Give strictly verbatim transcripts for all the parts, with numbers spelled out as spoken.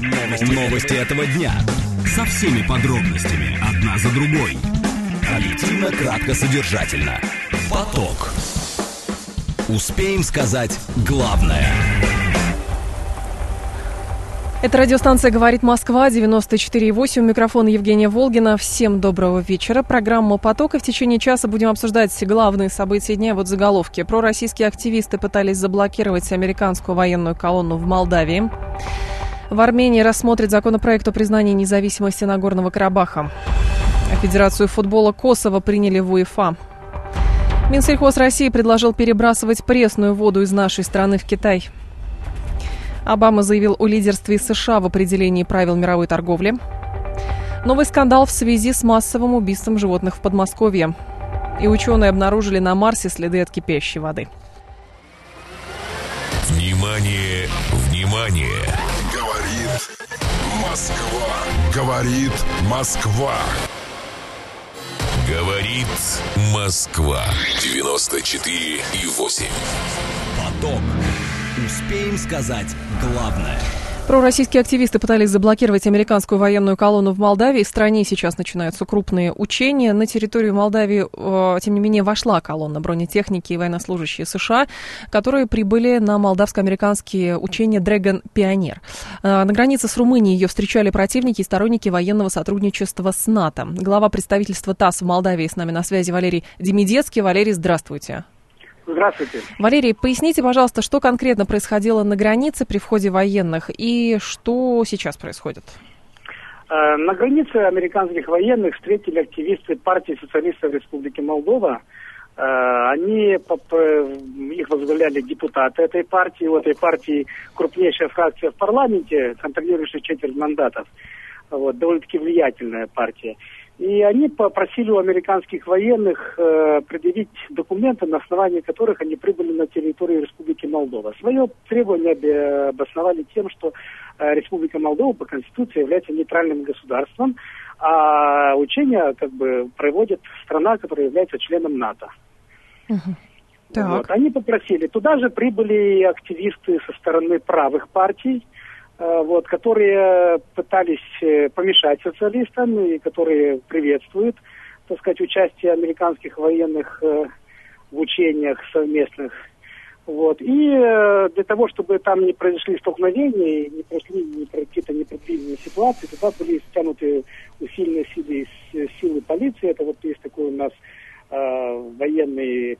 Новости, новости этого дня. Со всеми подробностями, одна за другой. Объективно, кратко, содержательно. Поток. Успеем сказать главное. Это радиостанция «Говорит Москва», девяносто четыре и восемь. У микрофона Евгения Волгина. Всем доброго вечера. Программа «Поток». И в течение часа будем обсуждать главные события дня. Вот заголовки. Пророссийские активисты пытались заблокировать американскую военную колонну в Молдавии. В Армении рассмотрят законопроект о признании независимости Нагорного Карабаха. Федерацию футбола Косово приняли в УЕФА. Минсельхоз России предложил перебрасывать пресную воду из нашей страны в Китай. Обама заявил о лидерстве США в определении правил мировой торговли. Новый скандал в связи с массовым убийством животных в Подмосковье. И ученые обнаружили на Марсе следы от кипящей воды. Внимание, внимание! Говорит Москва. Говорит Москва. Говорит Москва. девяносто четыре и восемь. Поток. Успеем сказать главное. Пророссийские активисты пытались заблокировать американскую военную колонну в Молдавии. В стране сейчас начинаются крупные учения. На территорию Молдавии, э, тем не менее, вошла колонна бронетехники и военнослужащие США, которые прибыли на молдавско-американские учения «Дрэгон Пионер». Э, на границе с Румынией ее встречали противники и сторонники военного сотрудничества с НАТО. Глава представительства ТАСС в Молдавии с нами на связи Валерий Демидецкий. Валерий, здравствуйте. Здравствуйте. Валерий, поясните, пожалуйста, что конкретно происходило на границе при входе военных и что сейчас происходит? На границе американских военных встретили активисты партии социалистов Республики Молдова. Они, их возглавляли депутаты этой партии. У этой партии крупнейшая фракция в парламенте, контролирующая четверть мандатов. Вот, довольно-таки влиятельная партия. И они попросили у американских военных э, предъявить документы, на основании которых они прибыли на территорию Республики Молдова. Свое требование обосновали тем, что э, Республика Молдова по Конституции является нейтральным государством, а учения как бы проводит страна, которая является членом НАТО. Угу. Вот. Они попросили. Туда же прибыли активисты со стороны правых партий, вот, которые пытались помешать социалистам и которые приветствуют, так сказать, участие американских военных э, в учениях совместных. Вот. И э, для того, чтобы там не произошли столкновения, не произошли не, какие-то непредвиденные ситуации, туда были стянуты усиленные силы, силы полиции. Это вот есть такой у нас э, военный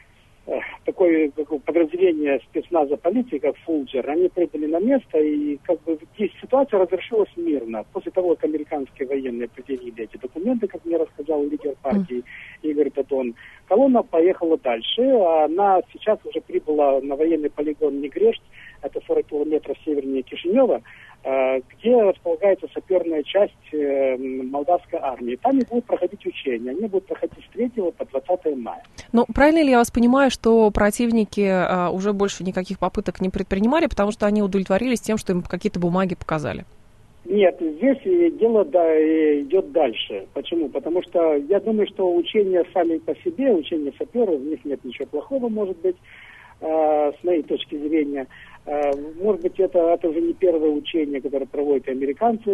такое как, подразделение спецназа полиции, как Фулджер, они прибыли на место, и как бы здесь ситуация разрешилась мирно. После того, как американские военные предъявили эти документы, как мне рассказал лидер партии Игорь Дадон, колонна поехала дальше. Она сейчас уже прибыла на военный полигон Негрешт, это сорок километров севернее Кишинева, где располагается саперная часть молдавской армии. Там и будут проходить учения. Они будут проходить с третьего по двадцатое мая. Ну, правильно ли я вас понимаю, что противники а, уже больше никаких попыток не предпринимали, потому что они удовлетворились тем, что им какие-то бумаги показали? Нет, здесь дело да, идет дальше. Почему? Потому что я думаю, что учения сами по себе, учения саперов, в них нет ничего плохого, может быть, э, с моей точки зрения. Э, может быть, это, это уже не первое учение, которое проводят американцы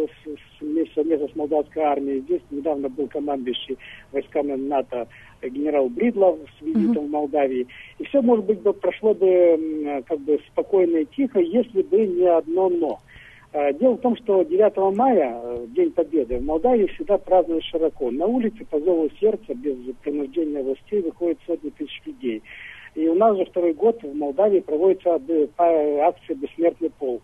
вместе с молдавской армией. Здесь недавно был командующий войсками НАТО генерал Бридлов с визитом uh-huh. в Молдавии. И все, может быть, прошло бы как бы спокойно и тихо, если бы не одно «но». Дело в том, что девятого мая, День Победы, в Молдавии всегда празднуют широко. На улице по зову сердца, без принуждения властей, выходят сотни тысяч людей. И у нас же второй год в Молдавии проводится акция «Бессмертный полк»,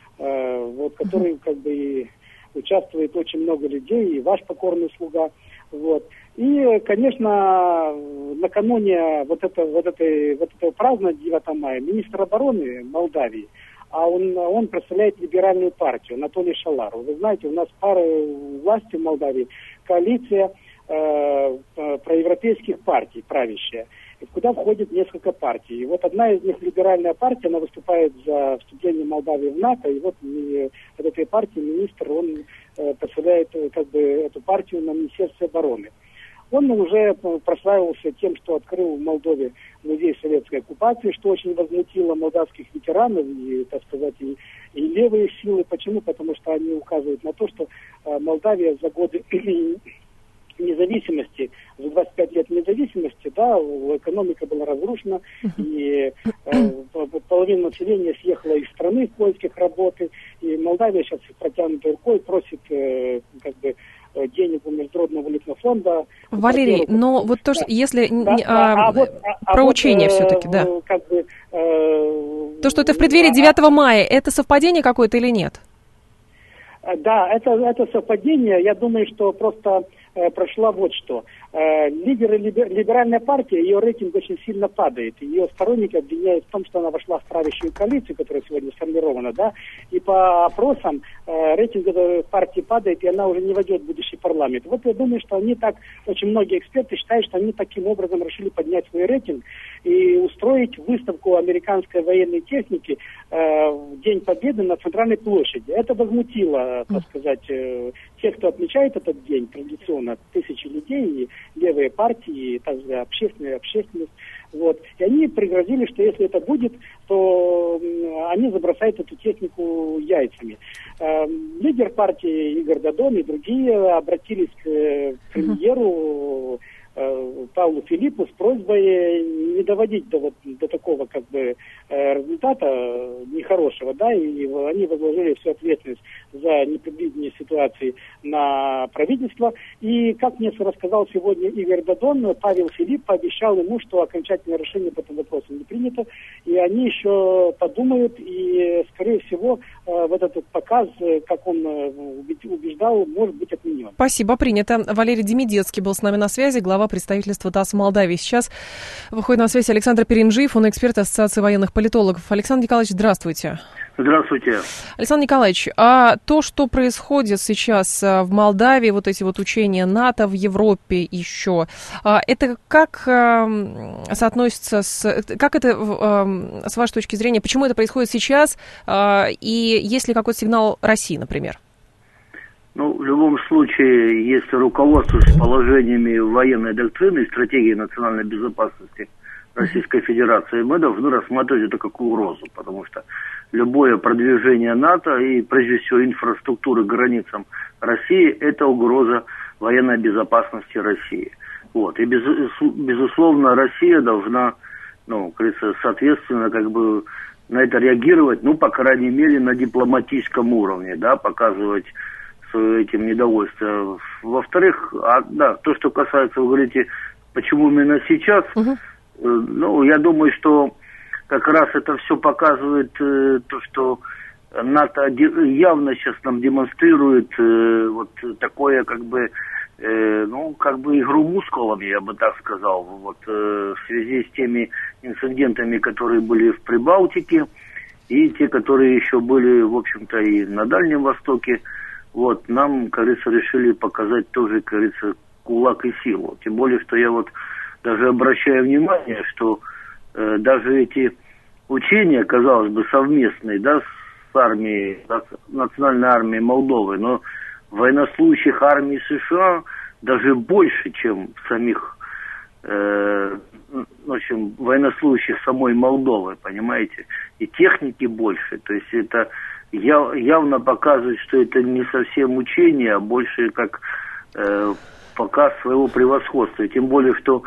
вот, который как бы и участвует очень много людей, и ваш покорный слуга. Вот. И, конечно, накануне вот, это, вот, этой, вот этого празднования девятого мая министр обороны Молдавии, а он, он представляет либеральную партию, Анатолий Шаларов. Вы знаете, у нас пара власти в Молдавии, коалиция э, проевропейских партий, правящая, куда входит несколько партий. И вот одна из них, либеральная партия, она выступает за вступление Молдавии в НАТО, и вот и, от этой партии министр, он э, представляет как бы эту партию на Министерстве обороны. Он уже прославился тем, что открыл в Молдове музей советской оккупации, что очень возмутило молдавских ветеранов и, так сказать, и, и левые силы. Почему? Потому что они указывают на то, что э, Молдавия за годы независимости, за двадцать пять лет независимости, да, экономика была разрушена, и э, половина населения съехала из страны в поисках работы, и Молдавия сейчас протянутой рукой просит, э, как бы, денег у Международного валютного фонда. Валерий, но вот то, что, да. если да, а, а, вот, а, про вот, учение э, все-таки, да. Как бы, э, то, что это в преддверии девятого мая, это совпадение какое-то или нет? Да, это, это совпадение. Я думаю, что просто э, прошла вот что. Э, лидеры либер, либеральная партия, ее рейтинг очень сильно падает. Ее сторонники обвиняют в том, что она вошла в правящую коалицию, которая сегодня сформирована, да, и по опросам э, рейтинг этой партии падает, и она уже не войдет в будущий парламент. Вот я думаю, что они так, очень многие эксперты считают, что они таким образом решили поднять свой рейтинг и устроить выставку американской военной техники э, в День Победы на Центральной площади. Это возмутило, так сказать, э, тех, кто отмечает этот день традиционно, тысячи людей, и левые партии, и также общественная общественность. Вот. И они пригрозили, что если это будет, то они забросают эту технику яйцами. Э, лидер партии Игорь Додон и другие обратились к премьеру Павлу Филиппу с просьбой не доводить до, вот, до такого как бы результата нехорошего, да, и они возложили всю ответственность за непредвиденные ситуации на правительство. И, как мне рассказал сегодня Игорь Додон, Павел Филипп пообещал ему, что окончательное решение по этому вопросу не принято, и они еще подумают, и, скорее всего, вот этот показ, как он убеждал, может быть отменен. Спасибо, принято. Валерий Демидецкий был с нами на связи, глава представительства ТАСС Молдавии. Сейчас выходит на связь Александр Перенжиев, он эксперт Ассоциации военных политологов. Александр Николаевич, здравствуйте. Здравствуйте. Александр Николаевич, а то, что происходит сейчас в Молдавии, вот эти вот учения НАТО в Европе еще, это как соотносится с... Как это, с вашей точки зрения, почему это происходит сейчас, и есть ли какой-то сигнал России, например? Ну, в любом случае, если руководствуясь положениями военной доктрины и стратегии национальной безопасности Российской Федерации, мы должны рассматривать это как угрозу, потому что любое продвижение НАТО и, прежде всего, инфраструктуры к границам России – это угроза военной безопасности России. Вот. И, без, безусловно, Россия должна, ну, как говорится, соответственно, как бы на это реагировать, ну, по крайней мере, на дипломатическом уровне, да, показывать этим недовольство. Во-вторых, а, да, то, что касается, вы говорите, почему именно сейчас, uh-huh. э, ну, я думаю, что как раз это все показывает э, то, что НАТО явно сейчас нам демонстрирует э, вот такое, как бы, э, ну, как бы игру мускулами, я бы так сказал, вот э, в связи с теми инцидентами, которые были в Прибалтике, и те, которые еще были, в общем-то, и на Дальнем Востоке. Вот, нам, как говорится, решили показать тоже, как говорится, кулак и силу. Тем более, что я вот даже обращаю внимание, что э, даже эти учения, казалось бы, совместные, да, с армией, национальной армией Молдовы, но военнослужащих армии США даже больше, чем самих, э, в общем, военнослужащих самой Молдовы, понимаете, и техники больше, то есть это явно показывает, что это не совсем учение, а больше как э, показ своего превосходства. И тем более, что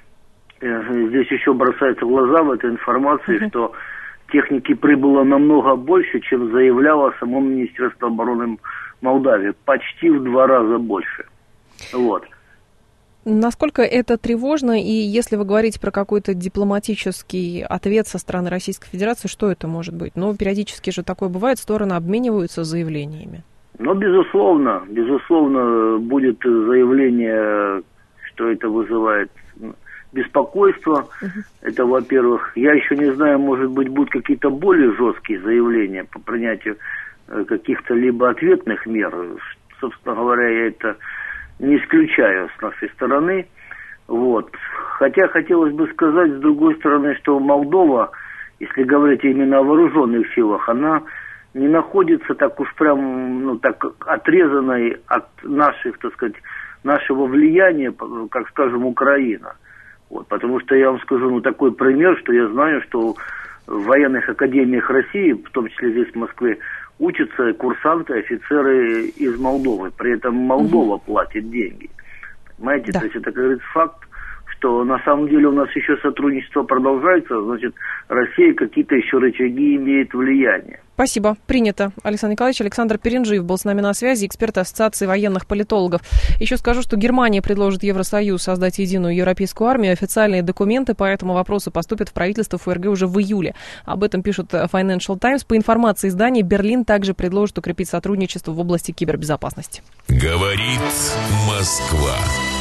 э, здесь еще бросается в глаза в этой информации, mm-hmm. что техники прибыло намного больше, чем заявляло само Министерство обороны Молдавии. Почти в два раза больше. Вот. Насколько это тревожно, и если вы говорите про какой-то дипломатический ответ со стороны Российской Федерации, что это может быть? Ну, периодически же такое бывает, стороны обмениваются заявлениями. Ну, безусловно, безусловно, будет заявление, что это вызывает беспокойство. Uh-huh. Это, во-первых, я еще не знаю, может быть, будут какие-то более жесткие заявления по принятию каких-то либо ответных мер. Собственно говоря, я это не исключаю с нашей стороны. Вот. Хотя хотелось бы сказать, с другой стороны, что Молдова, если говорить именно о вооруженных силах, она не находится так уж прям, ну, так отрезанной от наших, так сказать, нашего влияния, как, скажем, Украина. Вот, потому что я вам скажу, ну, такой пример, что я знаю, что в военных академиях России, в том числе здесь в Москве, учатся курсанты, офицеры из Молдовы. При этом Молдова угу. платит деньги. Понимаете, да. То есть это, как говорится, факт, что на самом деле у нас еще сотрудничество продолжается, значит, Россия какие-то еще рычаги имеет влияние. Спасибо. Принято. Александр Николаевич. Александр Перенжиев был с нами на связи, эксперт Ассоциации военных политологов. Еще скажу, что Германия предложит Евросоюз создать единую европейскую армию. Официальные документы по этому вопросу поступят в правительство ФРГ уже в июле. Об этом пишут Financial Times. По информации издания, Берлин также предложит укрепить сотрудничество в области кибербезопасности. Говорит Москва.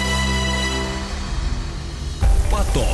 Поток.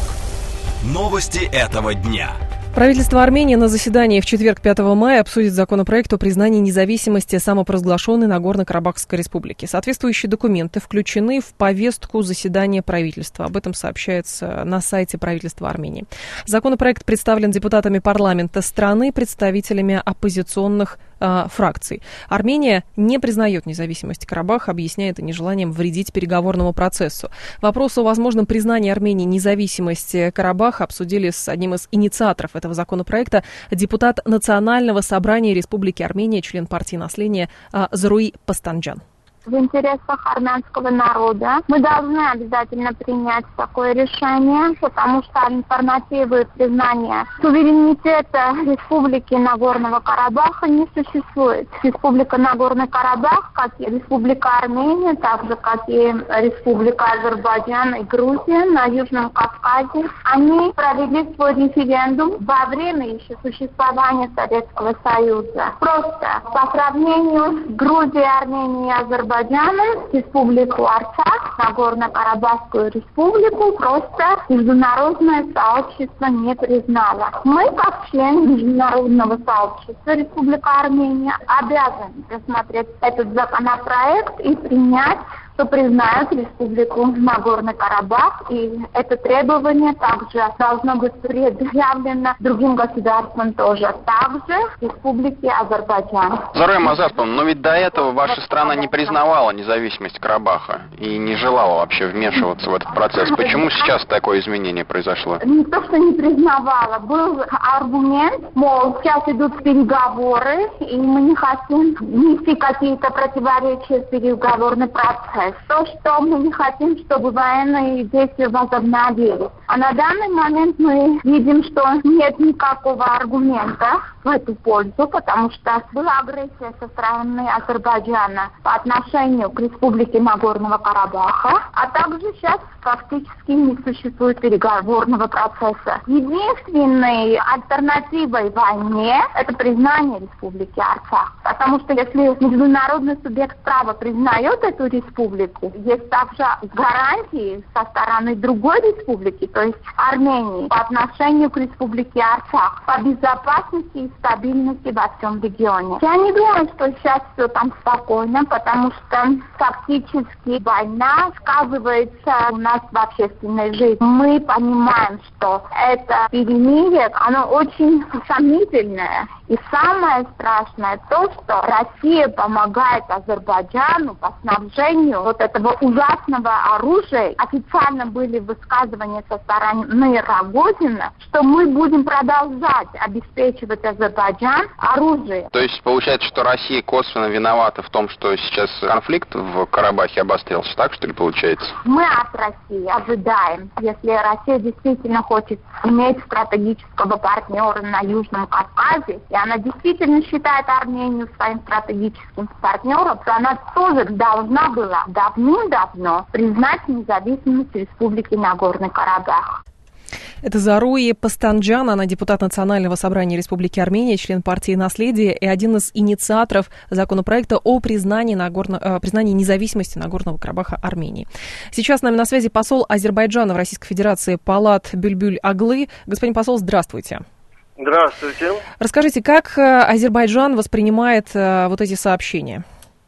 Новости этого дня. Правительство Армении на заседании в четверг, пятого мая, обсудит законопроект о признании независимости самопровозглашенной Нагорно-Карабахской республики. Соответствующие документы включены в повестку заседания правительства. Об этом сообщается на сайте правительства Армении. Законопроект представлен депутатами парламента страны, представителями оппозиционных э, фракций. Армения не признает независимость Карабаха, объясняя это нежеланием вредить переговорному процессу. Вопрос о возможном признании Армении независимости Карабаха обсудили с одним из инициаторов этого законопроекта, депутат Национального собрания Республики Армения, член партии «Наследие» Заруи Пастанджан. В интересах армянского народа мы должны обязательно принять такое решение, потому что альтернативы признания суверенитета Республики Нагорного Карабаха не существует. Республика Нагорный Карабах, как и Республика Армения, так же как и Республика Азербайджан и Грузия на Южном Кавказе, они провели свой референдум во время еще существования Советского Союза. Просто по сравнению с Грузией, Арменией и Азербайджаном, Республику Арцах, Нагорно-Карабахскую республику, просто международное сообщество не признало. Мы, как член международного сообщества Республика Армения, обязаны рассмотреть этот законопроект и принять, что признают Республику Нагорный Карабах, и это требование также должно быть предъявлено другим государствам тоже, также Республике Азербайджан. Заруя Мазатовна, но ведь до этого ваша страна не признавала независимость Карабаха и не желала вообще вмешиваться в этот процесс. Почему сейчас такое изменение произошло? Не то, что не признавала, был аргумент, мол, сейчас идут переговоры, и мы не хотим нести какие-то противоречия в переговорный процесс. То, что мы не хотим, чтобы военные действия возобновились. А на данный момент мы видим, что нет никакого аргумента в эту пользу, потому что была агрессия со стороны Азербайджана по отношению к Республике Нагорного Карабаха, а также сейчас фактически не существует переговорного процесса. Единственной альтернативой войне – это признание Республики Арцах. Потому что если международный субъект права признает эту республику, есть также гарантии со стороны другой республики, то есть Армении, по отношению к Республике Арцах, по безопасности и стабильности во всем регионе. Я не думаю, что сейчас все там спокойно, потому что фактически война сказывается у нас в общественной жизни. Мы понимаем, что это перемирие, оно очень сомнительное. И самое страшное то, что Россия помогает Азербайджану по снабжению вот этого ужасного оружия. Официально были высказывания со стороны Рогозина, что мы будем продолжать обеспечивать Азербайджан оружием. То есть получается, что Россия косвенно виновата в том, что сейчас конфликт в Карабахе обострился, так что ли получается? Мы от России ожидаем, если Россия действительно хочет иметь стратегического партнера на Южном Кавказе, и она действительно считает Армению своим стратегическим партнером, то она тоже должна была давным-давно признать независимость Республики Нагорный Карабах. Это Заруи Пастанджан, она депутат Национального собрания Республики Армения, член партии «Наследие» и один из инициаторов законопроекта о признании, Нагорно, э, признании независимости Нагорного Карабаха Армении. Сейчас с нами на связи посол Азербайджана в Российской Федерации Палат Бюльбюль Аглы. Господин посол, здравствуйте. Здравствуйте. Расскажите, как Азербайджан воспринимает э, вот эти сообщения?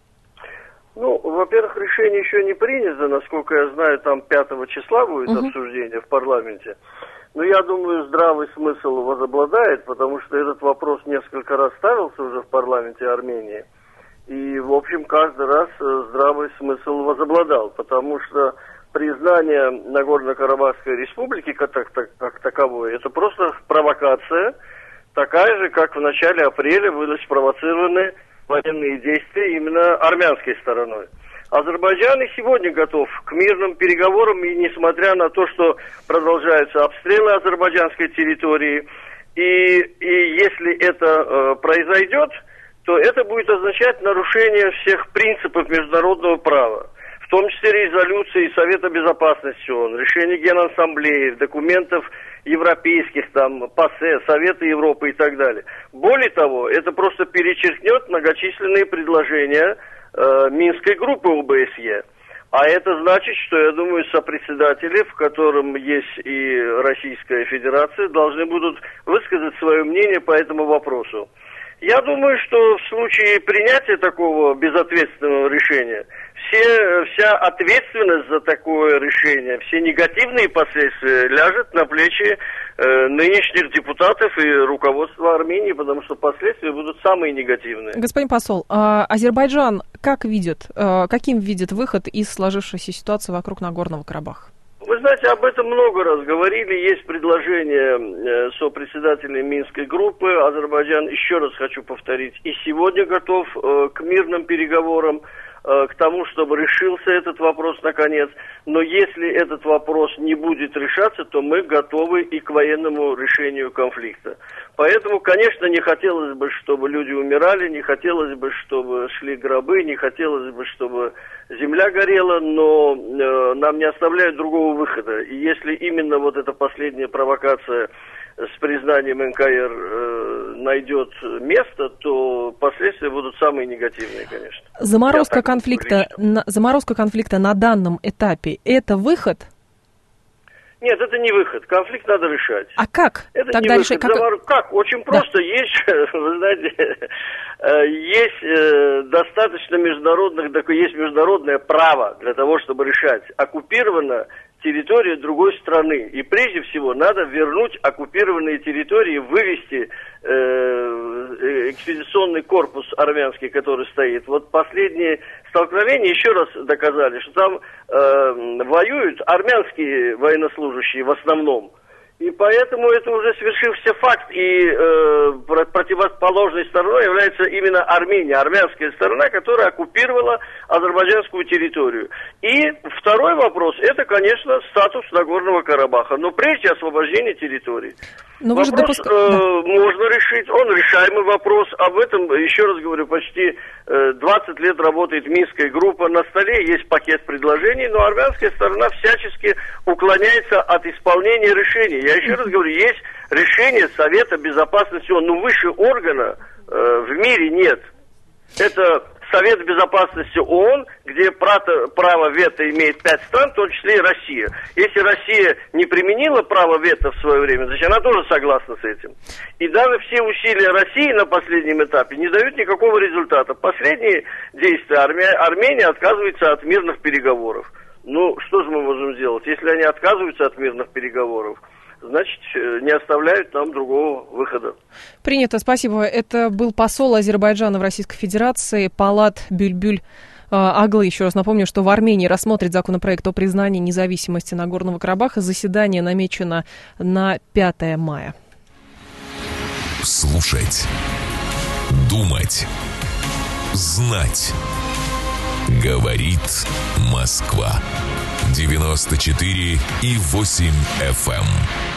Ну, во-первых, решение еще не принято, насколько я знаю, там пятого числа будет uh-huh. обсуждение в парламенте. Но я думаю, здравый смысл возобладает, потому что этот вопрос несколько раз ставился уже в парламенте Армении. И, в общем, каждый раз здравый смысл возобладал, потому что признание Нагорно-Карабахской республики как, так, как таковой, это просто провокация, такая же, как в начале апреля были спровоцированы военные действия именно армянской стороной. Азербайджан и сегодня готов к мирным переговорам, и несмотря на то, что продолжаются обстрелы азербайджанской территории, и, и если это э, произойдет, то это будет означать нарушение всех принципов международного права, в том числе резолюции Совета Безопасности ООН, решений Генассамблеи, документов европейских, там, ПАСЕ, Совета Европы и так далее. Более того, это просто перечеркнет многочисленные предложения э, Минской группы ОБСЕ. А это значит, что, я думаю, сопредседатели, в котором есть и Российская Федерация, должны будут высказать свое мнение по этому вопросу. Я думаю, что в случае принятия такого безответственного решения, все, вся ответственность за такое решение, все негативные последствия ляжет на плечи э, нынешних депутатов и руководства Армении, потому что последствия будут самые негативные. Господин посол, а Азербайджан как видит, каким видит выход из сложившейся ситуации вокруг Нагорного Карабаха? Вы знаете, об этом много раз говорили. Есть предложение сопредседателя Минской группы. Азербайджан, еще раз хочу повторить, и сегодня готов к мирным переговорам, к тому, чтобы решился этот вопрос наконец. Но если этот вопрос не будет решаться, то мы готовы и к военному решению конфликта. Поэтому, конечно, не хотелось бы, чтобы люди умирали, не хотелось бы, чтобы шли гробы, не хотелось бы, чтобы земля горела, но э, нам не оставляют другого выхода. И если именно вот эта последняя провокация с признанием эн ка эр э, найдет место, то последствия будут самые негативные, конечно. Заморозка конфликта, на, заморозка конфликта на данном этапе – это выход? Нет, это не выход. Конфликт надо решать. А как? Это Тогда не решать, выход. как... Замор... как? Очень просто. Да. Есть, вы знаете, есть достаточно международных, есть международное право для того, чтобы решать. Оккупирована территория другой страны. И прежде всего надо вернуть оккупированные территории, вывести э, экспедиционный корпус армянский, который стоит. Вот последние столкновения еще раз доказали, что там э, воюют армянские военнослужащие в основном. И поэтому это уже свершився факт, и э, противоположной стороной является именно Армения, армянская сторона, которая оккупировала азербайджанскую территорию. И второй вопрос, это, конечно, статус Нагорного Карабаха, но прежде освобождения территории. Но вопрос допуск... э, да. можно решить, он решаемый вопрос, об этом, еще раз говорю, почти э, двадцать лет работает Минская группа, на столе есть пакет предложений, но армянская сторона всячески уклоняется от исполнения решений. Я еще раз говорю, есть решение Совета Безопасности ООН, но выше органа э, в мире нет. Это Совет Безопасности ООН, где право, право вето имеет пять стран, в том числе и Россия. Если Россия не применила право вето в свое время, значит, она тоже согласна с этим. И даже все усилия России на последнем этапе не дают никакого результата. Последние действия Армя... Армения отказывается от мирных переговоров. Ну, что же мы можем сделать? Если они отказываются от мирных переговоров, значит, не оставляют нам другого выхода. Принято, спасибо. Это был посол Азербайджана в Российской Федерации Палат Бюльбюль Аглы. Еще раз напомню, что в Армении рассмотрит законопроект о признании независимости Нагорного Карабаха. Заседание намечено на пятое мая. Слушать, думать, знать. Говорит Москва. девяносто четыре и восемь эф эм.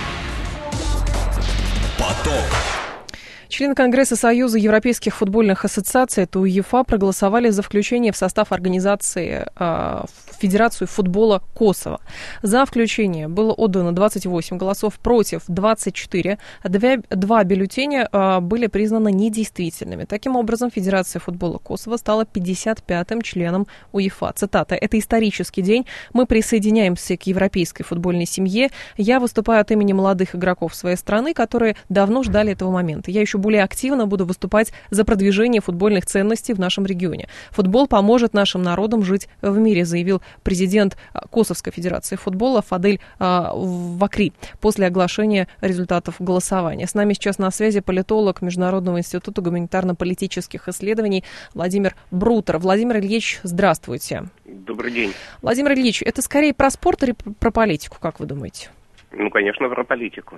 Поток. Члены Конгресса Союза Европейских футбольных ассоциаций, это УЕФА, проголосовали за включение в состав организации э, Федерацию футбола Косово. За включение было отдано двадцать восемь голосов, против двадцать четыре, а два, два бюллетеня э, были признаны недействительными. Таким образом, Федерация футбола Косово стала пятьдесят пятым членом УЕФА. Цитата: «Это исторический день. Мы присоединяемся к европейской футбольной семье. Я выступаю от имени молодых игроков своей страны, которые давно ждали этого момента. Я еще более активно буду выступать за продвижение футбольных ценностей в нашем регионе. Футбол поможет нашим народам жить в мире, заявил президент Косовской Федерации футбола Фадель Вакри после оглашения результатов голосования. С нами сейчас на связи политолог Международного института гуманитарно-политических исследований Владимир Брутер. Владимир Ильич, здравствуйте. Добрый день. Владимир Ильич, это скорее про спорт или про политику, как вы думаете? Ну, конечно, про политику.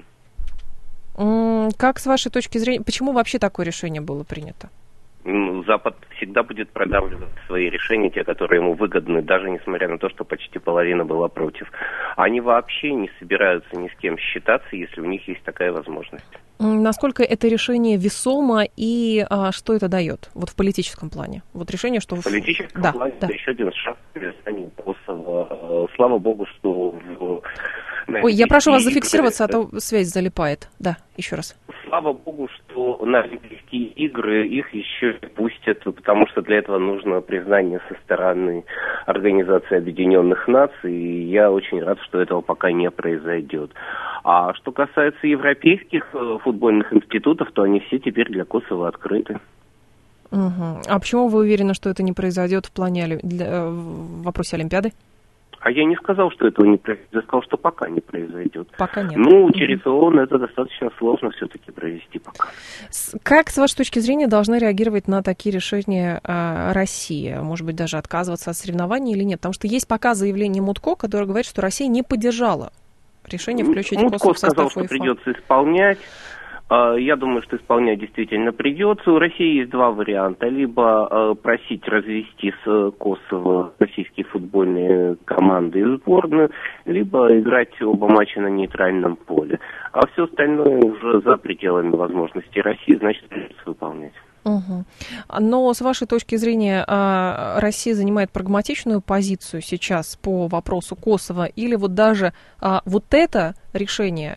Как, с вашей точки зрения, почему вообще такое решение было принято? Ну, Запад всегда будет продавливать свои решения, те, которые ему выгодны, даже несмотря на то, что почти половина была против. Они вообще не собираются ни с кем считаться, если у них есть такая возможность. Насколько это решение весомо и а, что это дает вот в политическом плане? Вот решение, что... В политическом да, плане да. это еще один шаг в признании Косово. Слава богу, что... В... Ой, я прошу вас зафиксироваться, а то связь залипает. Да, еще раз. Слава богу, что на Олимпийские игры их еще пустят, потому что для этого нужно признание со стороны Организации Объединенных Наций, и я очень рад, что этого пока не произойдет. А что касается европейских футбольных институтов, то они все теперь для Косово открыты. Угу. А почему вы уверены, что это не произойдет в плане для, в вопросе Олимпиады? А я не сказал, что этого не произойдет, я сказал, что пока не произойдет. Пока нет. Ну, через ООН это достаточно сложно все-таки провести пока. Как, с вашей точки зрения, должна реагировать на такие решения э, Россия? Может быть, даже отказываться от соревнований или нет? Потому что есть пока заявление Мутко, которое говорит, что Россия не поддержала решение включить Мутко Косово в состав сказал, что УЕФА. Придется исполнять. Я думаю, что исполнять действительно придется. У России есть два варианта. Либо просить развести с Косово российские футбольные команды и сборную, либо играть оба матча на нейтральном поле. А все остальное уже за пределами возможностей России, значит, придется выполнять. Угу. Но с вашей точки зрения Россия занимает прагматичную позицию сейчас по вопросу Косово, или вот даже вот это решение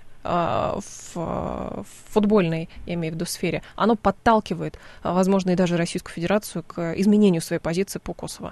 в футбольной, я имею в виду, сфере, оно подталкивает, возможно, и даже Российскую Федерацию к изменению своей позиции по Косово?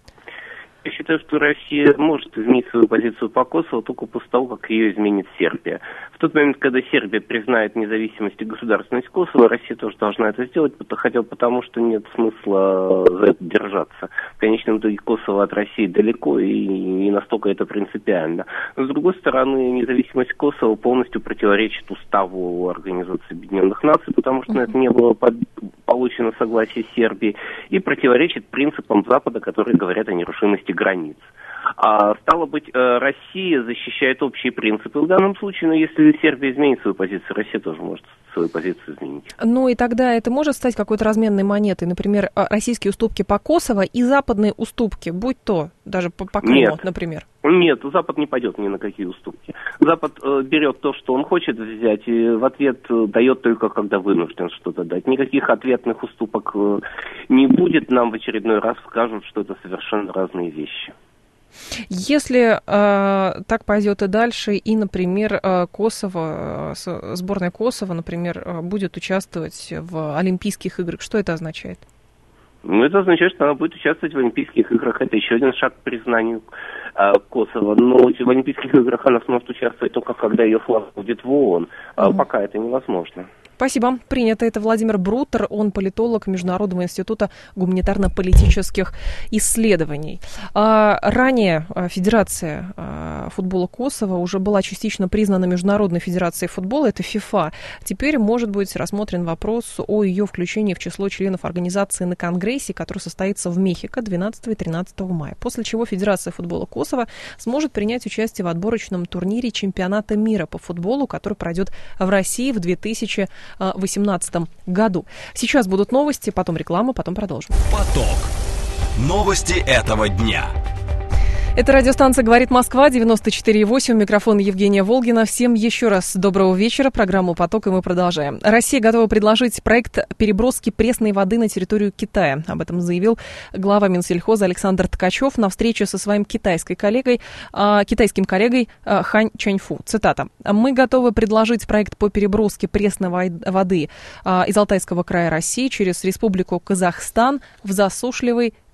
Я считаю, что Россия может изменить свою позицию по Косово только после того, как ее изменит Сербия. В тот момент, когда Сербия признает независимость и государственность Косово, Россия тоже должна это сделать, хотя бы потому, что нет смысла за это держаться. В конечном итоге Косово от России далеко, и не настолько это принципиально. Но, с другой стороны, независимость Косово полностью противоречит уставу Организации Объединенных Наций, потому что на это не было под... получено согласие Сербии, и противоречит принципам Запада, которые говорят о нерушимости границ. А, стало быть, Россия защищает общие принципы в данном случае, но если Сербия изменит свою позицию, Россия тоже может свою позицию изменить. Ну и тогда это может стать какой-то разменной монетой, например, российские уступки по Косово и западные уступки, будь то даже по, по Крыму, Нет. например. Нет, Запад не пойдет ни на какие уступки. Запад э, берет то, что он хочет взять, и в ответ э, дает только, когда вынужден что-то дать. Никаких ответных уступок э, не будет. Нам в очередной раз скажут, что это совершенно разные вещи. Если э, так пойдет и дальше, и, например, э, Косово, э, сборная Косово, например, э, будет участвовать в Олимпийских играх, что это означает? Ну, это означает, что она будет участвовать в Олимпийских играх. Это еще один шаг к признанию э, Косово. Но в Олимпийских играх она сможет участвовать только когда ее флаг будет в ООН. А угу. Пока это невозможно. Спасибо. Принято. Это Владимир Брутер, он политолог Международного института гуманитарно-политических исследований. А, ранее Федерация а, футбола Косово уже была частично признана Международной федерацией футбола, это ФИФА. Теперь может быть рассмотрен вопрос о ее включении в число членов организации на Конгрессе, который состоится в Мехико двенадцатого и тринадцатого мая. После чего Федерация футбола Косово сможет принять участие в отборочном турнире чемпионата мира по футболу, который пройдет в России в две тысячи восемнадцатом году. Сейчас будут новости, потом реклама, потом продолжим. Поток. Новости этого дня. Это радиостанция «Говорит Москва», девяносто четыре и восемь, микрофон Евгения Волгина. Всем еще раз доброго вечера, программу «Поток», и мы продолжаем. Россия готова предложить проект переброски пресной воды на территорию Китая. Об этом заявил глава Минсельхоза Александр Ткачев на встрече со своим китайской коллегой, э, китайским коллегой э, Хань Чаньфу. Цитата. «Мы готовы предложить проект по переброске пресной воды э, из Алтайского края России через Республику Казахстан в засушливый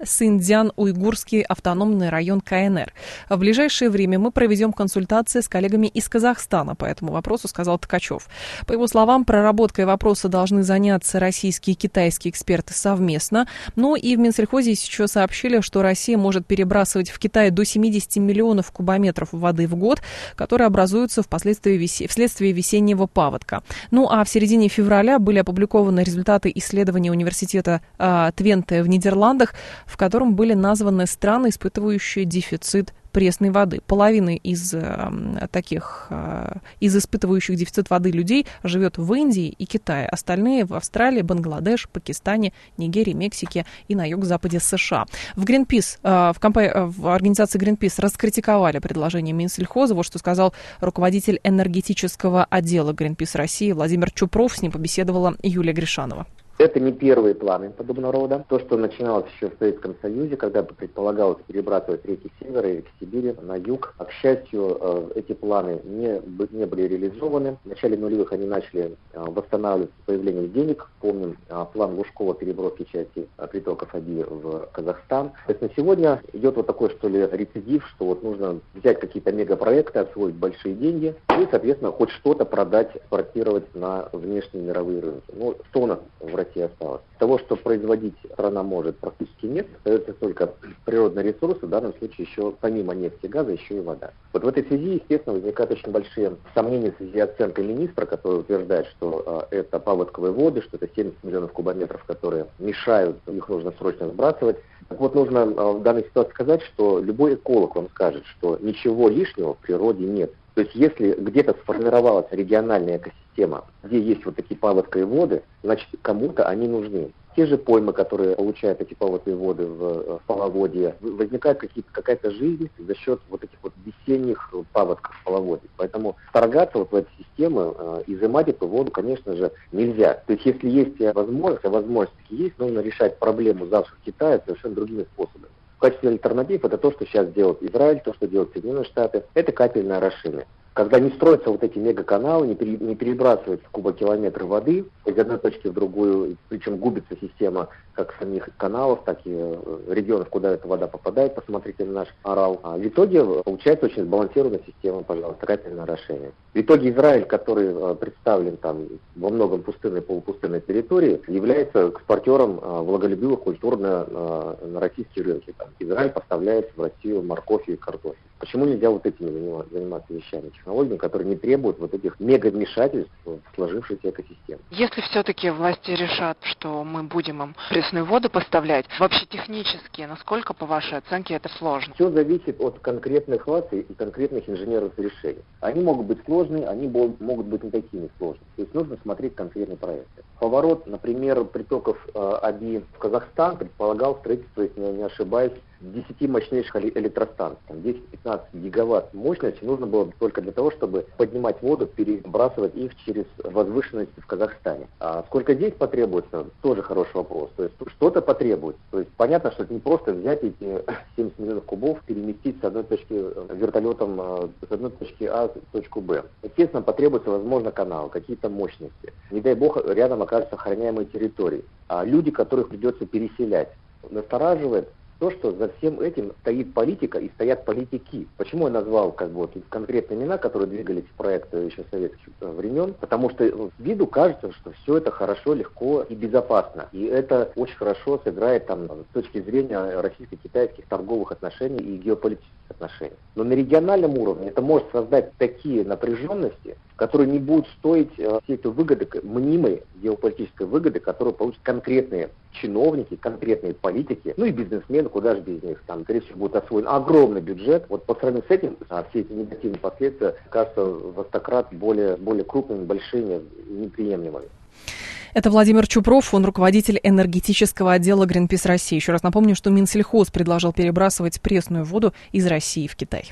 Синьцзян-Уйгурский автономный район КНР. В ближайшее время мы проведем консультации с коллегами из Казахстана по этому вопросу, сказал Ткачев. По его словам, проработкой вопроса должны заняться российские и китайские эксперты совместно. Но и в Минсельхозе еще сообщили, что Россия может перебрасывать в Китай до семьдесят миллионов кубометров воды в год, которые образуются впоследствии весе... вследствие весеннего паводка. Ну а в середине февраля были опубликованы результаты исследования университета э, Твенте в Нидерландах, в котором были названы страны, испытывающие дефицит пресной воды. Половина из э, таких, э, из испытывающих дефицит воды людей живет в Индии и Китае. Остальные в Австралии, Бангладеш, Пакистане, Нигерии, Мексике и на юго-западе США. В Greenpeace, э, в, компа- в организации Greenpeace раскритиковали предложение Минсельхоза. Вот что сказал руководитель энергетического отдела Greenpeace России Владимир Чупров. С ним побеседовала Юлия Гришанова. Это не первые планы подобного рода. То, что начиналось еще в Советском Союзе, когда предполагалось перебрасывать реки севера и реки Сибири на юг. К счастью, эти планы не, не были реализованы. В начале нулевых они начали восстанавливаться с появлением денег. Помним план Лужкова переброски части притоков Аби в Казахстан. То есть на сегодня идет вот такой, что ли, рецидив, что вот нужно взять какие-то мегапроекты, освоить большие деньги и, соответственно, хоть что-то продать, экспортировать на внешние мировые рынки. Ну, что у нас в России осталось? Того, что производить страна может, практически нет. Остается только природные ресурсы, в данном случае еще помимо нефти и газа, еще и вода. Вот в этой связи, естественно, возникают очень большие сомнения в связи с оценкой министра, который утверждает, что э, это паводковые воды, что это семьдесят миллионов кубометров, которые мешают, их нужно срочно сбрасывать. Так вот, нужно э, в данной ситуации сказать, что любой эколог вам скажет, что ничего лишнего в природе нет. То есть, если где-то сформировалась региональная экосистема, где есть вот такие паводковые воды, значит, кому-то они нужны. Те же поймы, которые получают эти паводковые воды в, в половодье, возникает какая-то жизнь за счет вот этих вот весенних паводков в половодье. Поэтому вторгаться вот в эту систему, э, изымать эту воду, конечно же, нельзя. То есть, если есть возможность, а возможность есть, нужно решать проблему засух Китая совершенно другими способами. В качестве альтернатив это то, что сейчас делает Израиль, то, что делают Соединенные Штаты, это капельное орошение. Когда не строятся вот эти мегаканалы, не, пере, не перебрасываются кубокилометры воды из одной точки в другую, причем губится система как самих каналов, так и регионов, куда эта вода попадает, посмотрите на наш Орал. А в итоге получается очень сбалансированная система, пожалуйста, капельное орошение. В итоге Израиль, который представлен там во многом пустынной, полупустынной территории, является экспортером влаголюбивых культур на, на, на российские рынки. Там Израиль поставляет в Россию морковь и картофель. Почему нельзя вот этими заниматься вещами, технологиями, которые не требуют вот этих мега-вмешательств в сложившуюся экосистему? Если все-таки власти решат, что мы будем им пресную воду поставлять, вообще технически, насколько, по вашей оценке, это сложно? Все зависит от конкретных вас и конкретных инженеров решений. Они могут быть сложные, они могут быть не такими сложными. То есть нужно смотреть конкретные проекты. Поворот, например, притоков э, Аби в Казахстан предполагал строительство, если я не ошибаюсь, десяти мощнейших электростанций, десять-пятнадцать гигаватт мощности нужно было только для того, чтобы поднимать воду, перебрасывать их через возвышенности в Казахстане. А сколько здесь потребуется, тоже хороший вопрос. То есть что-то потребуется. То есть понятно, что это не просто взять эти семьдесят миллионов кубов, переместить с одной точки вертолетом с одной точки А в точку Б. Естественно, потребуется, возможно, канал, какие-то мощности. Не дай бог, рядом окажутся охраняемые территории. А люди, которых придется переселять, настораживает то, что за всем этим стоит политика и стоят политики. Почему я назвал как бы вот конкретные имена, которые двигались в проекты еще советских времен? Потому что с виду кажется, что все это хорошо, легко и безопасно. И это очень хорошо сыграет там с точки зрения российско-китайских торговых отношений и геополитических отношений. Но на региональном уровне это может создать такие напряженности, которые не будут стоить э, все эти выгоды, мнимой геополитической выгоды, которую получат конкретные чиновники, конкретные политики, ну и бизнесмены, куда же без них. Там, скорее всего, будет освоен огромный бюджет. Вот по сравнению с этим, а, все эти негативные последствия кажутся во сто крат более, более крупными, большими и неприемлемыми. Это Владимир Чупров, он руководитель энергетического отдела Greenpeace России. Еще раз напомню, что Минсельхоз предложил перебрасывать пресную воду из России в Китай.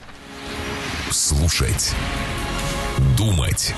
Слушать. Думать.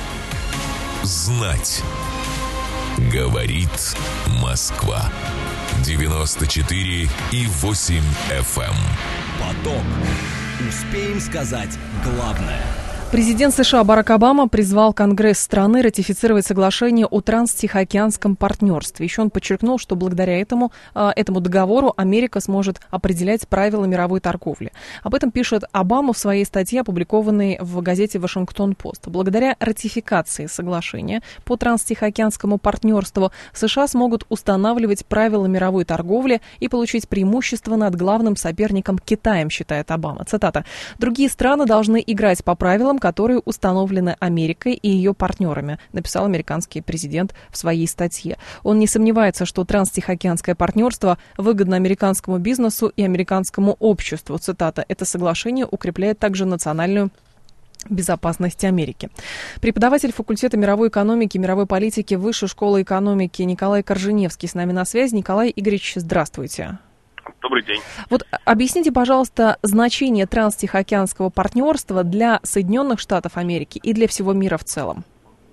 Знать. Говорит Москва. девяносто четыре и восемь эф эм. Поток. Успеем сказать главное. Президент США Барак Обама призвал Конгресс страны ратифицировать соглашение о транстихоокеанском партнерстве. Еще он подчеркнул, что благодаря этому, этому договору Америка сможет определять правила мировой торговли. Об этом пишет Обама в своей статье, опубликованной в газете «Вашингтон-Пост». Благодаря ратификации соглашения по транстихоокеанскому партнерству США смогут устанавливать правила мировой торговли и получить преимущество над главным соперником Китаем, считает Обама. Цитата. «Другие страны должны играть по правилам, которые установлены Америкой и ее партнерами», написал американский президент в своей статье. Он не сомневается, что транстихоокеанское партнерство выгодно американскому бизнесу и американскому обществу. Цитата. «Это соглашение укрепляет также национальную безопасность Америки». Преподаватель факультета мировой экономики и мировой политики Высшей школы экономики Николай Корженевский с нами на связи. Николай Игоревич, здравствуйте. Добрый день. Вот объясните, пожалуйста, значение транстихоокеанского партнерства для Соединенных Штатов Америки и для всего мира в целом.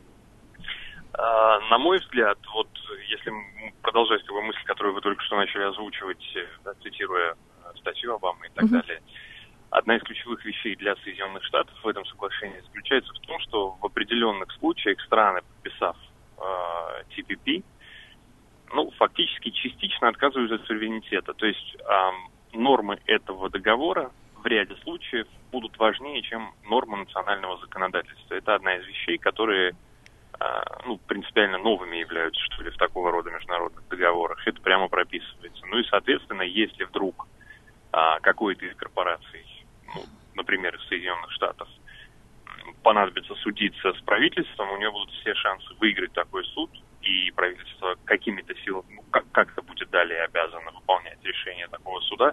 А, на мой взгляд, вот если продолжать как бы, мысль, которую вы только что начали озвучивать, да, цитируя статью Обамы и так uh-huh. далее, одна из ключевых вещей для Соединенных Штатов в этом соглашении заключается в том, что в определенных случаях страны, подписав э, ти пи пи, ну, фактически частично отказываются от суверенитета. То есть э, нормы этого договора в ряде случаев будут важнее, чем нормы национального законодательства. Это одна из вещей, которые э, ну, принципиально новыми являются, что ли, в такого рода международных договорах. Это прямо прописывается. Ну и, соответственно, если вдруг э, какой-то из корпораций, ну, например, из Соединенных Штатов, понадобится судиться с правительством, у нее будут все шансы выиграть такой суд, и правительство какими-то силами, ну, как- как-то будет далее обязано выполнять решение такого суда,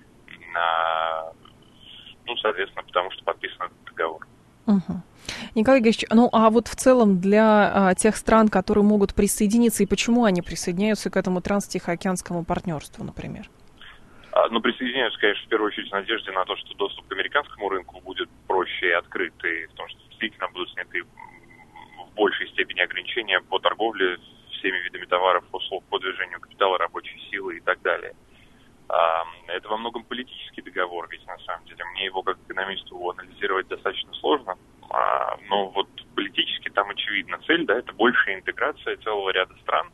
а, ну, соответственно, потому что подписан этот договор. Угу. Николай Игоревич, ну а вот в целом для а, тех стран, которые могут присоединиться, и почему они присоединяются к этому транстихоокеанскому партнерству, например? А, ну, присоединяются, конечно, в первую очередь в надежде на то, что доступ к американскому рынку будет проще и открытый, в том, что действительно будут сняты в большей степени ограничения по торговле всеми видами товаров, услуг, по движению капитала, рабочей силы и так далее. А, это во многом политический договор, ведь на самом деле мне его как экономисту анализировать достаточно сложно, а, но вот политически там очевидна цель, да, это большая интеграция целого ряда стран,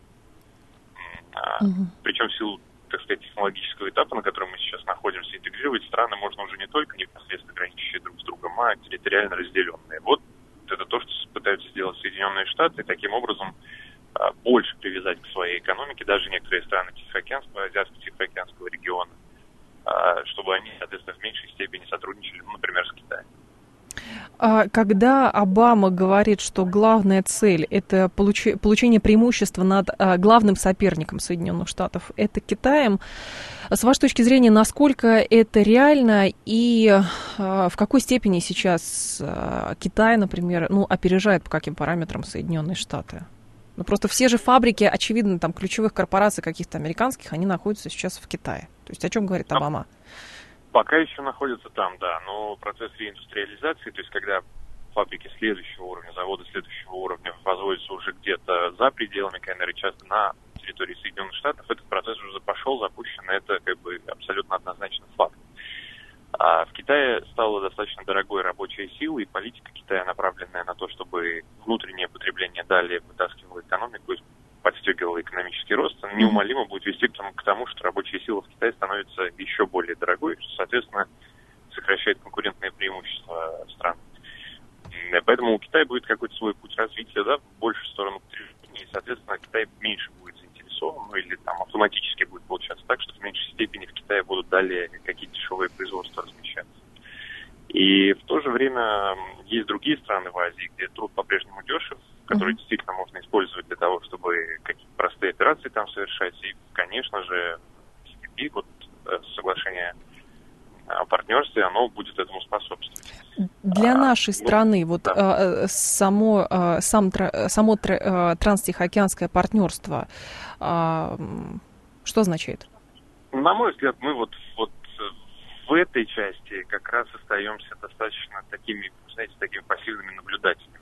а, угу. причем в силу, так сказать, технологического этапа, на котором мы сейчас находимся, интегрировать страны можно уже не только непосредственно граничащие друг с другом, а территориально разделенные. Вот это то, что пытаются сделать Соединенные Штаты, и таким образом а, больше привязать к своей экономике даже некоторые страны Тихоокеанского, Азиатско-Тихоокеанского региона, а, чтобы они, соответственно, в меньшей степени сотрудничали, ну, например, с Китаем. Когда Обама говорит, что главная цель – это получи, получение преимущества над а, главным соперником Соединенных Штатов – это Китаем, с вашей точки зрения, насколько это реально и а, в какой степени сейчас а, Китай, например, ну, опережает по каким параметрам Соединенные Штаты? Ну, просто все же фабрики, очевидно, там, ключевых корпораций каких-то американских, они находятся сейчас в Китае. То есть о чем говорит Обама? Пока еще находятся там, да, но процесс реиндустриализации, то есть когда фабрики следующего уровня, заводы следующего уровня возводятся уже где-то за пределами КНР и часто на территории Соединенных Штатов, этот процесс уже пошел, запущен, это как бы абсолютно однозначно факт. А в Китае стала достаточно дорогой рабочая сила, и политика Китая, направленная на то, чтобы внутреннее потребление далее вытаскивало экономику, подстегивало экономический рост, неумолимо будет вести к тому, к тому, что рабочая сила в Китае становится еще более дорогой, что, соответственно, сокращает конкурентное преимущество стран. Поэтому у Китая будет какой-то свой путь развития, да, в большую сторону потребления, и, соответственно, Китай меньше будет заинтересован, ну, или там автоматически будет получаться так, что в меньшей степени в Китае будут далее какие-то дешевые производства размещаться. И в то же время есть другие страны в Азии, где труд по-прежнему дешев, которые mm-hmm. действительно можно использовать для того, чтобы какие-то простые операции там совершать. И, конечно же, ти пи пи, вот соглашение о партнерстве, оно будет этому способствовать. Для а, нашей ну, страны вот да. а, само, а, сам, само а, транстихоокеанское партнерство, а, что означает? На мой взгляд, мы вот, вот в этой части как раз остаемся достаточно такими, знаете, такими пассивными наблюдателями.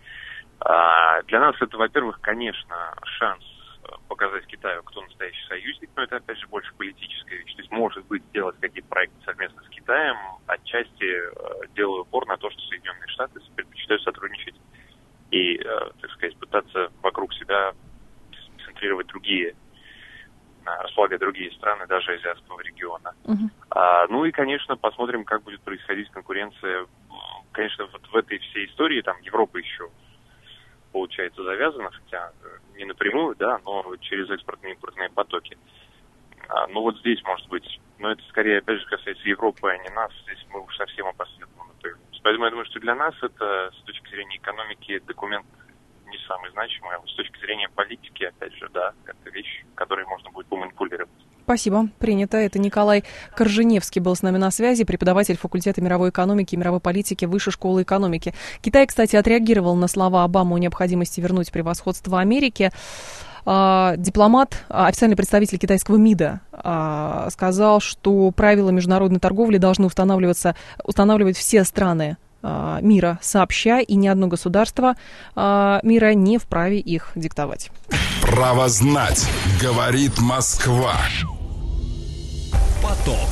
А, для нас это, во-первых, конечно, шанс показать Китаю, кто настоящий союзник, но это, опять же, больше политическая вещь. То есть, может быть, делать какие-то проекты совместно с Китаем, отчасти э, делая упор на то, что Соединенные Штаты предпочитаю сотрудничать и, э, так сказать, пытаться вокруг себя центрировать другие, располагать другие страны, даже азиатского региона. Uh-huh. А, ну и, конечно, посмотрим, как будет происходить конкуренция. Конечно, вот в этой всей истории там Европа еще, получается, завязана, хотя не напрямую, да, но через экспортные и импортные потоки. А, ну вот здесь, может быть, но это скорее, опять же, касается Европы, а не нас. Здесь мы уж совсем опосредованно напрямую. Поэтому я думаю, что для нас это, с точки зрения экономики, документ не самый значимый, а вот с точки зрения политики, опять же, да, это вещь, которой можно будет поманипулировать. Спасибо. Принято. Это Николай Корженевский был с нами на связи, преподаватель факультета мировой экономики и мировой политики Высшей школы экономики. Китай, кстати, отреагировал на слова Обамы о необходимости вернуть превосходство Америки. Дипломат, официальный представитель китайского МИДа сказал, что правила международной торговли должны устанавливаться, устанавливать все страны мира сообща, и ни одно государство мира не вправе их диктовать. Право знать, говорит Москва. Поток.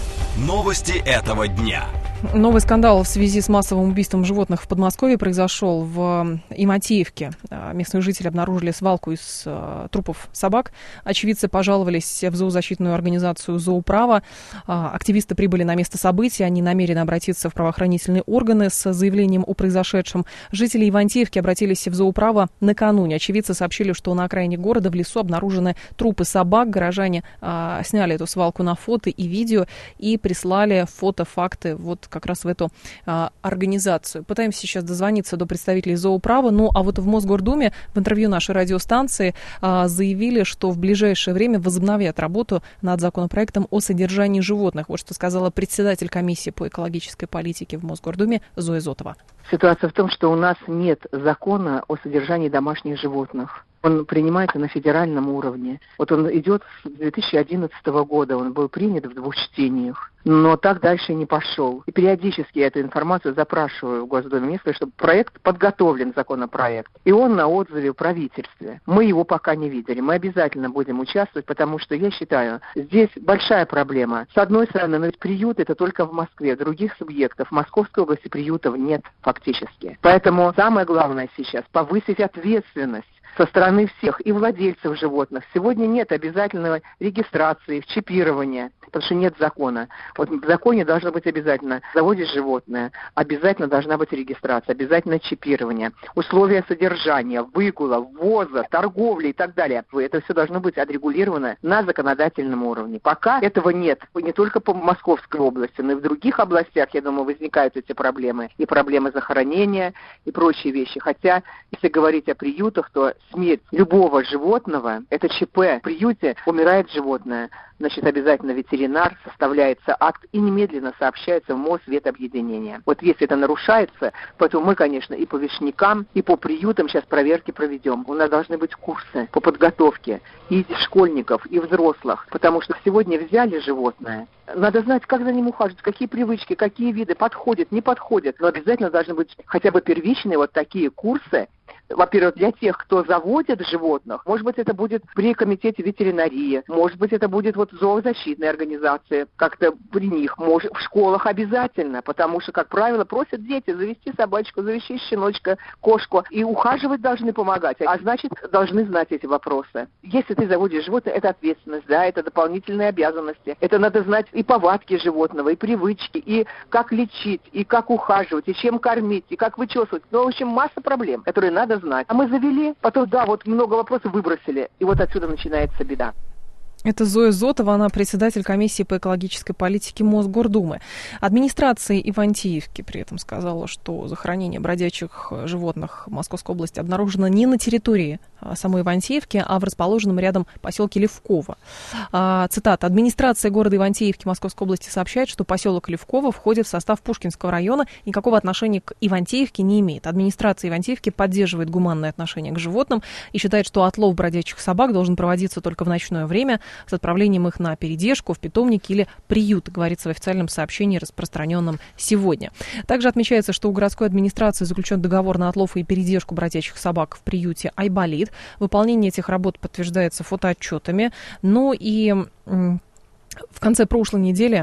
Новости этого дня. Новый скандал в связи с массовым убийством животных в Подмосковье произошел в Ивантеевке. Местные жители обнаружили свалку из uh, трупов собак. Очевидцы пожаловались в зоозащитную организацию «Зооправа». Uh, активисты прибыли на место события. Они намерены обратиться в правоохранительные органы с заявлением о произошедшем. Жители Ивантеевки обратились в «Зооправо» накануне. Очевидцы сообщили, что на окраине города в лесу обнаружены трупы собак. Горожане uh, сняли эту свалку на фото и видео и прислали фото, факты вот как раз в эту а, организацию. Пытаемся сейчас дозвониться до представителей «Зооправа». Ну, а вот в Мосгордуме в интервью нашей радиостанции а, заявили, что в ближайшее время возобновят работу над законопроектом о содержании животных. Вот что сказала председатель комиссии по экологической политике в Мосгордуме Зоя Зотова. Ситуация в том, что у нас нет закона о содержании домашних животных. Он принимается на федеральном уровне. Вот он идет с две тысячи одиннадцатого года, он был принят в двух чтениях, но так дальше не пошел. И периодически я эту информацию запрашиваю в Госдуме, мне сказали, что проект подготовлен, законопроект, и он на отзыве в правительстве. Мы его пока не видели, мы обязательно будем участвовать, потому что я считаю, здесь большая проблема. С одной стороны, но ведь приют это только в Москве, других субъектов в Московской области приютов нет фактически. Поэтому самое главное сейчас повысить ответственность со стороны всех и владельцев животных. Сегодня нет обязательной регистрации, чипирования, потому что нет закона. Вот в законе должно быть обязательно: заводишь животное, обязательно должна быть регистрация, обязательно чипирование, условия содержания, выгула, ввоза, торговли и так далее. Это все должно быть отрегулировано на законодательном уровне. Пока этого нет. Не только по Московской области, но и в других областях, я думаю, возникают эти проблемы. И проблемы захоронения, и прочие вещи. Хотя, если говорить о приютах, то смерть любого животного – это ЧП. В приюте умирает животное, значит, обязательно ветеринар, составляется акт и немедленно сообщается в Мосветобъединение. Вот если это нарушается, поэтому мы, конечно, и по вишнякам, и по приютам сейчас проверки проведем. У нас должны быть курсы по подготовке и школьников, и взрослых, потому что сегодня взяли животное, надо знать, как за ним ухаживать, какие привычки, какие виды подходят, не подходят, но обязательно должны быть хотя бы первичные вот такие курсы. Во-первых, для тех, кто заводит животных, может быть, это будет при комитете ветеринарии, может быть, это будет вот зоозащитная организация, как-то при них, может, в школах обязательно, потому что, как правило, просят дети завести собачку, завести щеночка, кошку, и ухаживать должны помогать, а значит, должны знать эти вопросы. Если ты заводишь животное, это ответственность, да, это дополнительные обязанности, это надо знать и повадки животного, и привычки, и как лечить, и как ухаживать, и чем кормить, и как вычесывать. Ну, в общем, масса проблем, которые надо знать. А мы завели, потом, да, вот много вопросов выбросили, и вот отсюда начинается беда. Это Зоя Зотова, она председатель комиссии по экологической политике Мосгордумы. Администрация Ивантеевки при этом сказала, что захоронение бродячих животных в Московской области обнаружено не на территории самой Ивантеевки, а в расположенном рядом поселке Левково. Цитата. Администрация города Ивантеевки Московской области сообщает, что поселок Левково входит в состав Пушкинского района, никакого отношения к Ивантеевке не имеет. Администрация Ивантеевки поддерживает гуманное отношение к животным и считает, что отлов бродячих собак должен проводиться только в ночное время, с отправлением их на передержку в питомник или приют, говорится в официальном сообщении, распространенном сегодня. Также отмечается, что у городской администрации заключен договор на отлов и передержку бродячих собак в приюте «Айболит». Выполнение этих работ подтверждается фотоотчетами. Ну и в конце прошлой недели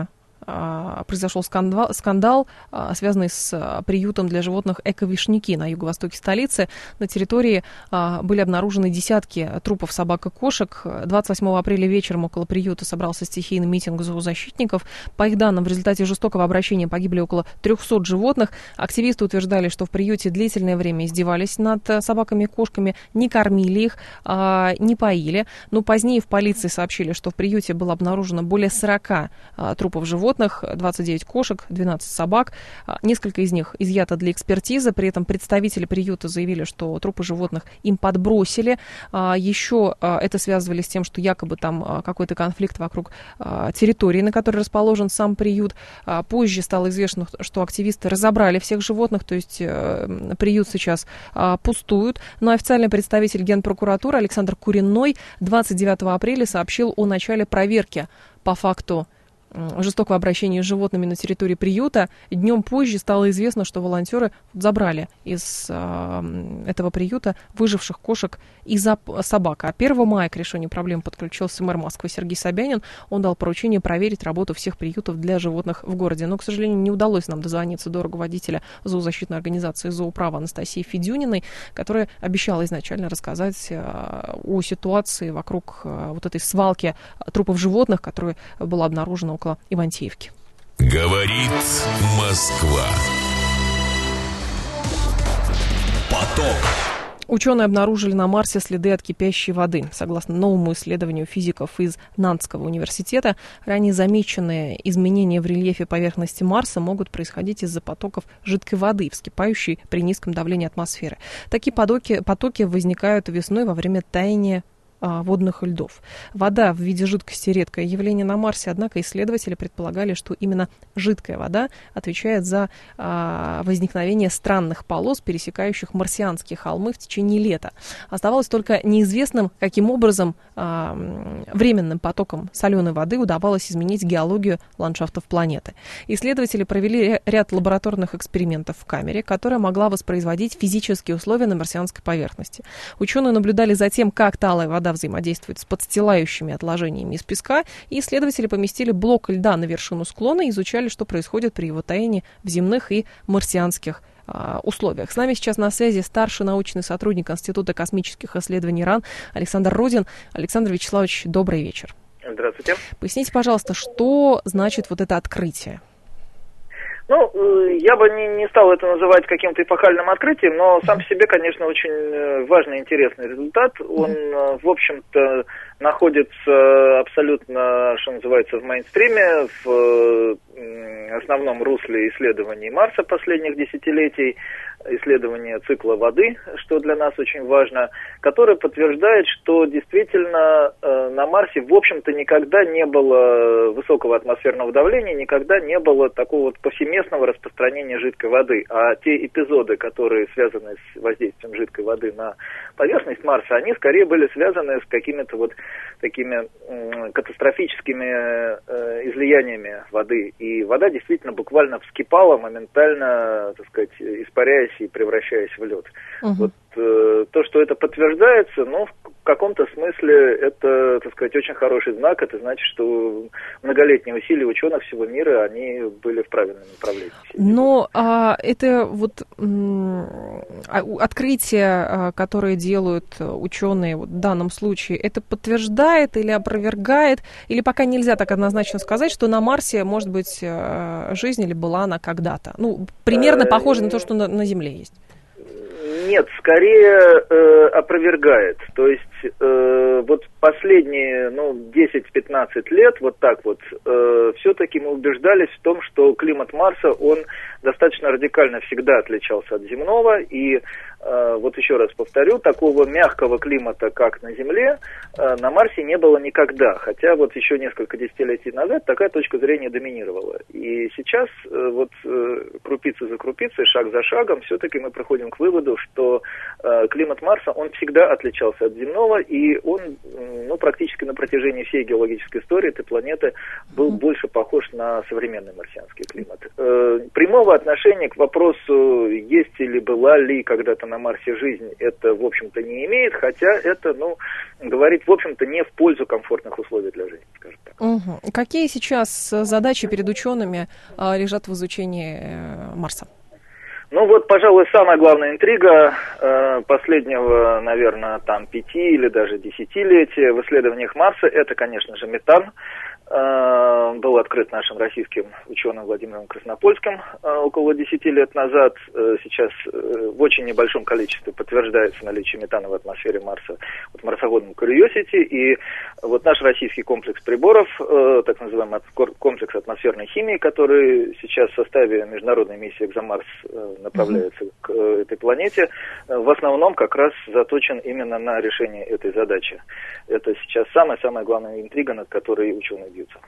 произошел скандал, скандал, связанный с приютом для животных «Эко-Вишняки» на юго-востоке столицы. На территории были обнаружены десятки трупов собак и кошек. двадцать восьмого апреля вечером около приюта собрался стихийный митинг зоозащитников. По их данным, в результате жестокого обращения погибли около трехсот животных. Активисты утверждали, что в приюте длительное время издевались над собаками и кошками, не кормили их, не поили. Но позднее в полиции сообщили, что в приюте было обнаружено более сорока трупов животных, двадцать девять кошек, двенадцать собак. Несколько из них изъято для экспертизы. При этом представители приюта заявили, что трупы животных им подбросили. Еще это связывали с тем, что якобы там какой-то конфликт вокруг территории, на которой расположен сам приют. Позже стало известно, что активисты разобрали всех животных, то есть приют сейчас пустует. Но официальный представитель Генпрокуратуры Александр Куриной двадцать девятого апреля сообщил о начале проверки по факту жестокого обращения с животными на территории приюта. Днем позже стало известно, что волонтеры забрали из э, этого приюта выживших кошек и собак. А первого мая к решению проблем подключился мэр Москвы Сергей Собянин. Он дал поручение проверить работу всех приютов для животных в городе. Но, к сожалению, не удалось нам дозвониться до руководителя зоозащитной организации «Зооправа» Анастасии Федюниной, которая обещала изначально рассказать э, о ситуации вокруг э, вот этой свалки трупов животных, которая была обнаружена около Ивантеевки. Говорит Москва. Поток. Ученые обнаружили на Марсе следы от кипящей воды. Согласно новому исследованию физиков из Нантского университета, ранее замеченные изменения в рельефе поверхности Марса могут происходить из-за потоков жидкой воды, вскипающей при низком давлении атмосферы. Такие потоки, потоки возникают весной во время таяния водных льдов. Вода в виде жидкости — редкое явление на Марсе, однако исследователи предполагали, что именно жидкая вода отвечает за а, возникновение странных полос, пересекающих марсианские холмы в течение лета. Оставалось только неизвестным, каким образом а, временным потоком соленой воды удавалось изменить геологию ландшафтов планеты. Исследователи провели ряд лабораторных экспериментов в камере, которая могла воспроизводить физические условия на марсианской поверхности. Ученые наблюдали за тем, как талая вода взаимодействует с подстилающими отложениями из песка, и исследователи поместили блок льда на вершину склона и изучали, что происходит при его таянии в земных и марсианских а, условиях. С нами сейчас на связи старший научный сотрудник Института космических исследований РАН Александр Родин. Александр Вячеславович, добрый вечер. Здравствуйте. Поясните, пожалуйста, что значит вот это открытие? Ну, я бы не, не стал это называть каким-то эпохальным открытием, но сам по себе, конечно, очень важный и интересный результат. Он, в общем-то, находится абсолютно, что называется, в мейнстриме, в основном русле исследований Марса последних десятилетий, исследования цикла воды, что для нас очень важно, которое подтверждает, что действительно на Марсе, в общем-то, никогда не было высокого атмосферного давления, никогда не было такого вот повсеместного распространения жидкой воды. А те эпизоды, которые связаны с воздействием жидкой воды на поверхность Марса, они скорее были связаны с какими-то вот такими м, катастрофическими э, излияниями воды. И вода действительно буквально вскипала, моментально, так сказать, испаряясь и превращаясь в лед. Uh-huh. Вот э, то, что это подтверждается, ну, в каком-то смысле это, так сказать, очень хороший знак. Это значит, что многолетние усилия ученых всего мира, они были в правильном направлении. Но а, это вот м, открытие, которое делают ученые вот в данном случае, это подтверждает или опровергает, или пока нельзя так однозначно сказать, что на Марсе, может быть, жизнь или была она когда-то? Ну, примерно похоже на то, что на, на Земле есть. Нет, скорее э, опровергает. То есть э, вот последние ну, десять-пятнадцать лет, вот так вот, э, все-таки мы убеждались в том, что климат Марса, он достаточно радикально всегда отличался от земного. И э, вот еще раз повторю, такого мягкого климата, как на Земле, э, на Марсе не было никогда. Хотя вот еще несколько десятилетий назад такая точка зрения доминировала. И сейчас э, вот э, крупица за крупицей, шаг за шагом, все-таки мы приходим к выводу, что э, климат Марса, он всегда отличался от земного, и он, ну, практически на протяжении всей геологической истории этой планеты был больше похож на современный марсианский климат. Э, прямого отношения к вопросу, есть или была ли когда-то на Марсе жизнь, это, в общем-то, не имеет, хотя это, ну, говорит, в общем-то, не в пользу комфортных условий для жизни, скажем так. Угу. Какие сейчас задачи перед учеными э, лежат в изучении э, Марса? Ну вот, пожалуй, самая главная интрига э, последнего, наверное, там пяти или даже десятилетия в исследованиях Марса, это, конечно же, метан. Э, был открыт нашим российским ученым Владимиром Краснопольским э, около десяти лет назад. Э, сейчас э, в очень небольшом количестве подтверждается наличие метана в атмосфере Марса вот, марсоходным Curiosity. И вот наш российский комплекс приборов, э, так называемый комплекс атмосферной химии, который сейчас в составе международной миссии «Экзомарс» э, направляется mm-hmm. к э, этой планете, э, в основном как раз заточен именно на решение этой задачи. Это сейчас самая-самая главная интрига, над которой ученые бьются.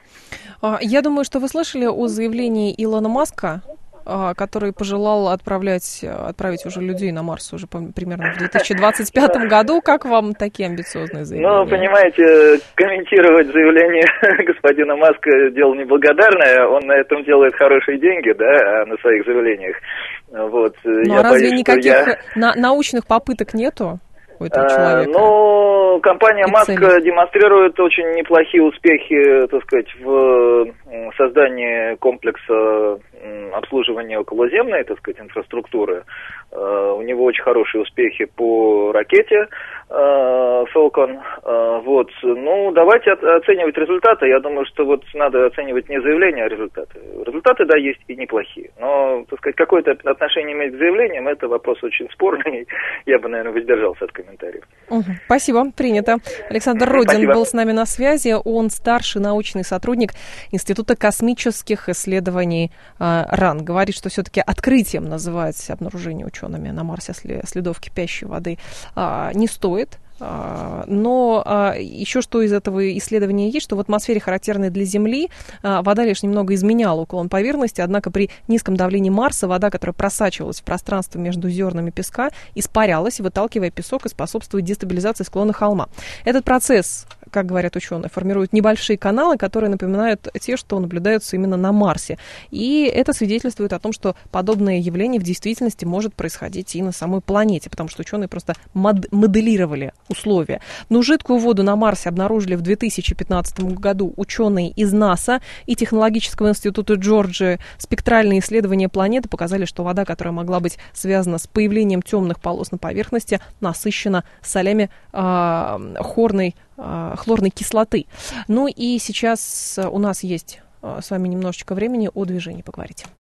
Я думаю, что вы слышали о заявлении Илона Маска, который пожелал отправлять, отправить уже людей на Марс уже примерно в две тысячи двадцать пятом году. Как вам такие амбициозные заявления? Ну, понимаете, комментировать заявление господина Маска дело неблагодарное. Он на этом делает хорошие деньги, да, на своих заявлениях. Вот. Ну, я а разве боюсь, никаких я... на- научных попыток нету у этого человека? Ну, компания Маск демонстрирует очень неплохие успехи, так сказать, в создании комплекса обслуживания околоземной, так сказать, инфраструктуры. У него очень хорошие успехи по ракете Falcon. Вот. Ну, давайте оценивать результаты. Я думаю, что вот надо оценивать не заявления, а результаты. Результаты, да, есть и неплохие. Но, так сказать, какое-то отношение иметь к заявлениям, это вопрос очень спорный. Я бы, наверное, воздержался от комментариев. Угу. Спасибо, принято. Александр Родин Спасибо. был с нами на связи. Он старший научный сотрудник Института космических исследований РАН. Говорит, что все-таки открытием называть обнаружение учеными на Марсе следов кипящей воды не стоит. Но еще что из этого исследования есть, что в атмосфере, характерной для Земли, вода лишь немного изменяла уклон поверхности, однако при низком давлении Марса вода, которая просачивалась в пространство между зернами песка, испарялась, выталкивая песок и способствует дестабилизации склона холма. Этот процесс, как говорят ученые, формирует небольшие каналы, которые напоминают те, что наблюдаются именно на Марсе. И это свидетельствует о том, что подобное явление в действительности может происходить и на самой планете, потому что ученые просто мод- моделировали условия. Но жидкую воду на Марсе обнаружили в две тысячи пятнадцатом году ученые из НАСА и Технологического института Джорджии. Спектральные исследования планеты показали, что вода, которая могла быть связана с появлением темных полос на поверхности, насыщена солями э, хорной, э, хлорной кислоты. Ну и сейчас у нас есть э, с вами немножечко времени о движении поговорить.